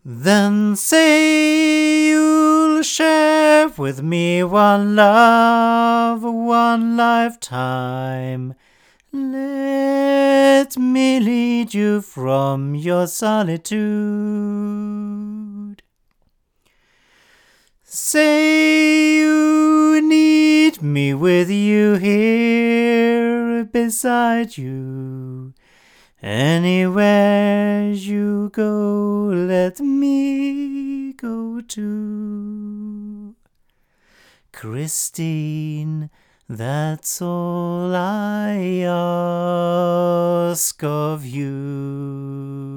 Then say you'll share with me one love, one lifetime. Let me lead you from your solitude. Say you need me with you here beside you. Anywhere you go, let me go too. Christine, that's all I ask of you.